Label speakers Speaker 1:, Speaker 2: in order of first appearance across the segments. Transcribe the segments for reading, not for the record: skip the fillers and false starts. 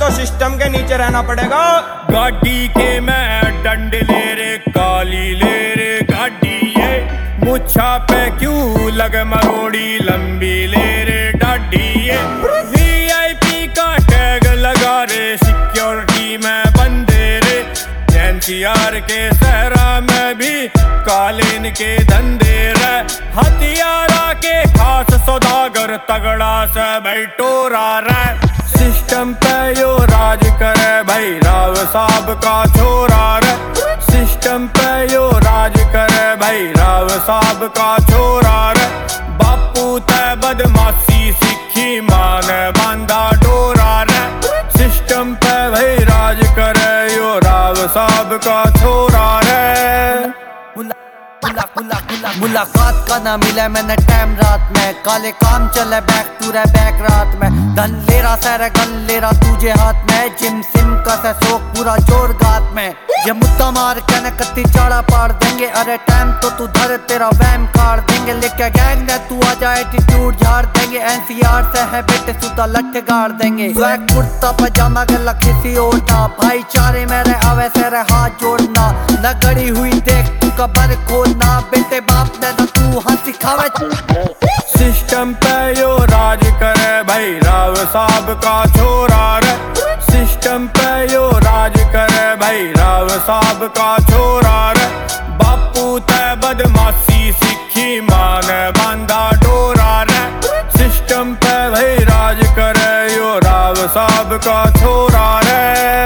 Speaker 1: तो सिस्टम के नीचे रहना पड़ेगा।
Speaker 2: गाड़ी के मैं डंडे ले रे, काली ले रे गाड़ी ये, मुच्छा पे क्यों लगे मरोड़ी, लंबी ले रे डाडी ये, VIP का टैग लगा रे, सिक्योरिटी में बंदे रे, NCR के सहरा में भी कालीन के धंधे रे, हथियारा के खास सौदागर तगड़ा से भाई टोरा रे, सिस्टम पे यो राज करे भाई राव साहब का छोरा रे, सिस्टम पे यो राज करे भाई राव साहब का छोरा रे, बापू ते बदमाशी सीखी मान बांधा डोरा रे, सिस्टम पे भाई राज करे यो राव साहब का छोरा रे।
Speaker 3: मुलाकात का ना मिला मैंने टाइम रात में, काले काम चले बैक तू रह बैक रात में, धन ले रहा सर गन ले रहा तुझे हाथ में, जिम सिम का से शोक पूरा जोर गात में, ये मुद्दा मार के न कत्ती चाड़ा पाड़ देंगे, अरे टाइम तो तू धर तेरा वैम काट देंगे, लेके गैंग ने तू आ जाए एटीट्यूड झाड़ देंगे, NCR से है बेटे सुधा लठ गाड़ देंगे, स्वैग कुर्ता पजामा गला किसी ओढ़ना, भाईचारे मेरे आवे से हाथ जोड़ना, न गड़ी हुई देख तू कबर खोलना, बेटे बाप ने तो तू हंसी खावे,
Speaker 2: सिस्टम पे यो राज करे भाई राव साहब का छोरा रे, सिस्टम पे यो राज करे भाई राव साहब का छोरा रे, बापू ते बदमाशी सीखी मान बांधा डोरा रे, सिस्टम पे भाई राज करे यो राव साहब का छोरा रे।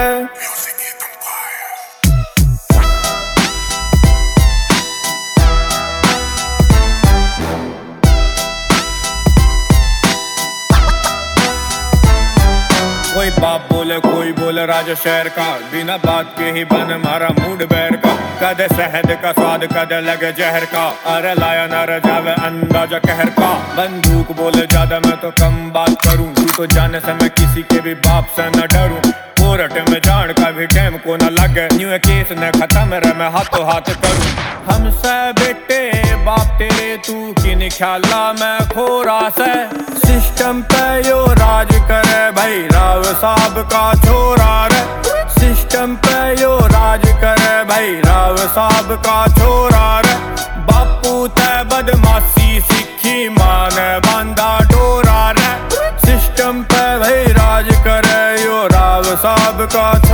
Speaker 2: कोई बाप बोले कोई बोले राजा शहर का, बिना बात के ही बन मारा मूड बैर का, कदे शहद का स्वाद कदे लगे जहर का, अरे लाया न रजावे अंदाजा कहर का, बंदूक बोले ज्यादा मैं तो कम बात करूं, तू तो जाने से मैं किसी के भी बाप से न डरूं, कोर्ट में जान का भी टाइम को न लगे, न्यू केस न खत्म रहे मैं हाथों हाथ करूं, हमसे बेटे बाप तेरे तू किन ख्याला मैं खोरा से, सिस्टम पे यो राज करे भाई राव साहब का छोरा रे, सिस्टम पे यो राज करे भाई राव साहब का छोरा रे, बापू ते बदमाशी सीखी मान बांधा डोरा रे, सिस्टम पे भाई राज करे यो राव साहब का